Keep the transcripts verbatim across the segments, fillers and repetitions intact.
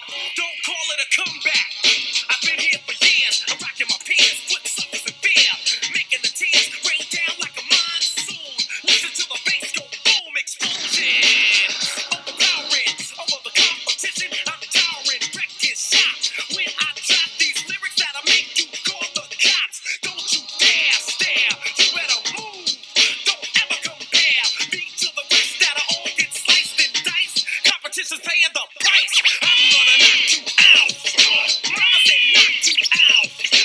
Don't call it a comeback. I've been here for years. I'm rocking my peers, putting suckers in fear, making the tears rain down like a monsoon. Listen to the bass go boom, explosion. Overpowering over the competition. I'm towering, wrecking shop. When I drop these lyrics that'll make you call the cops. Don't you dare stare. You better move. Don't ever compare me to the rest that'll all get sliced and diced. Competition's paying the price. I'm gonna knock you out. Mama said knock you out.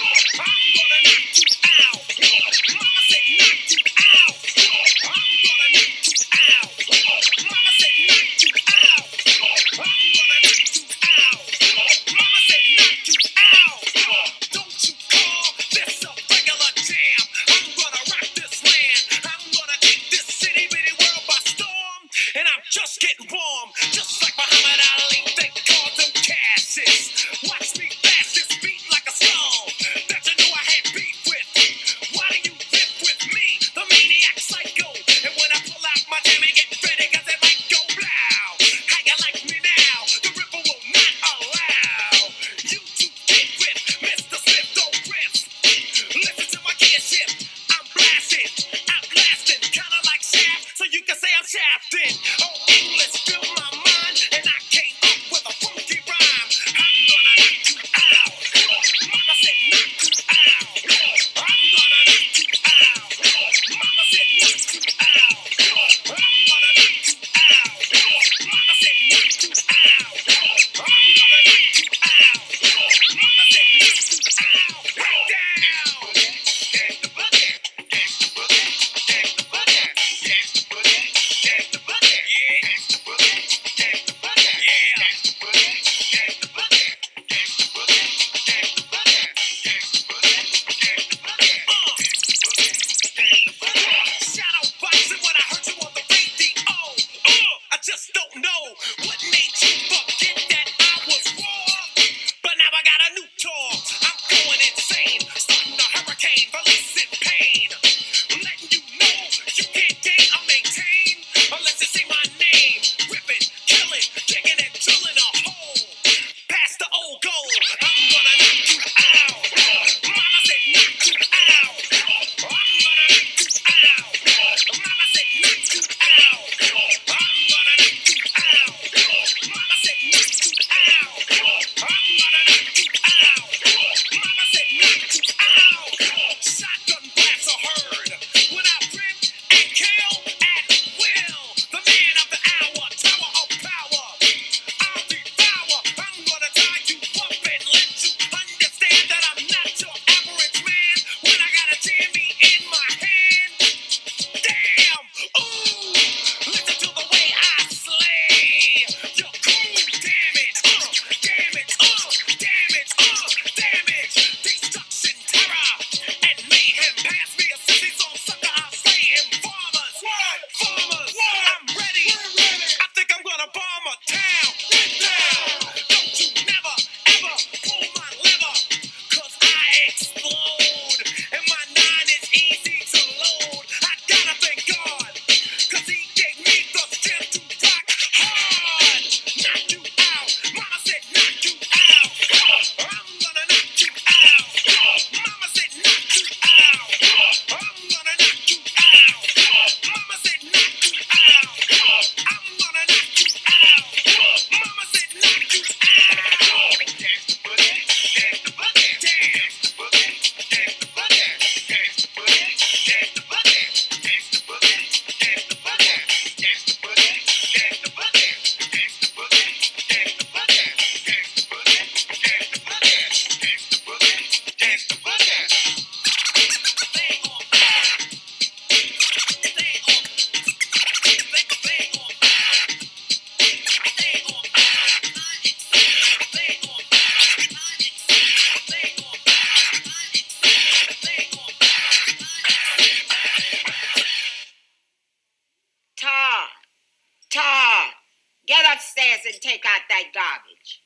I'm gonna knock you out. Mama said knock you out. I'm gonna knock you out. Mama said knock you out. I'm gonna knock you out. Mama said knock you out. Don't you call this a regular jam. I'm gonna rock this land. I'm gonna take this city bitty world by storm. And I'm just getting warm. Just like Muhammad Ali, they call them Cassius. Watch me blast this beat like a skull that you knew I had beef with. Why do you riff with me, the maniac psycho? And when I pull out my jammy, get ready, cause it might go blow. How you like me now? The ripper will not allow you to get with Mister Smith, don't riff. Listen to my gear shift. I'm blasting, I'm blasting, kinda like Shaft, so you can say I'm shafting. Oh, English fill my mind, and I came up with a funky rhyme. I'm gonna knock you out. Mama said knock you out. I'm gonna knock you out. Mama said knock you out. I'm gonna knock you out. Mama said knock you out. I'm gonna knock you out. Mama said knock you out. Right down. Gangsta boogie, gangsta boogie, gangsta boogie, gangsta boogie, gangsta boogie, yeah. Gangsta boogie, gangsta boogie, yeah. Gangsta boogie, gangsta boogie, gangsta boogie, gangsta boogie, gangsta boogie, gangsta boogie, uh. Gangsta boogie. Shadow boxing when I heard you on the radio. Uh, I just don't know what made you forget that I was raw. But now I got a new tour. I'm going insane, starting a hurricane, releasing pain, letting you know you can't gain or maintain unless you say my name. Ripping, killing, digging and drilling a hole past the old goal. I'm gonna knock you out. Mama said knock you out. I'm gonna knock you out. Mama said knock you out. I'm gonna knock you out. Mama said knock you out. I'm gonna knock you out. Mama said knock you out. Shotgun blasts are heard when I rip and kill at will. The man of the hour, tower of power. I'll devour. I'm gonna tie you up and let you understand that I'm not your average man. When I got a jammy in my hand, damn, ooh, listen to the way I slay your cool damage, uh, damage, uh, damage, uh, damage, destruction, terror, and mayhem. Pass me a sissy song sucker, I'll slay him. Farmers, farmers, I'm ready. I think I'm gonna bomb a town. Get down. Don't you never, ever pull my lever, cause I explode. And my nine is easy to load. I gotta thank God, cause he gave me the strength to rock hard. Knock you out. Mama said knock you out. I'm gonna knock you out. Mama said knock you out. I'm gonna knock you out. Mama said knock you out. I'm gonna knock you out. Mama said knock you out. Gangsta boogie, gangsta boogie, gangsta boogie, gangsta boogie, gangsta boogie, gangsta boogie, gangsta boogie, gangsta boogie, gangsta boogie, gangsta boogie, gangsta boogie, gangsta boogie, gangsta boogie, gangsta boogie, gangsta boogie, gangsta boogie. They on fire. They on. They they on fire. They on fire. They on fire. They on fire. They on fire. Todd, Todd, get upstairs and take out that garbage.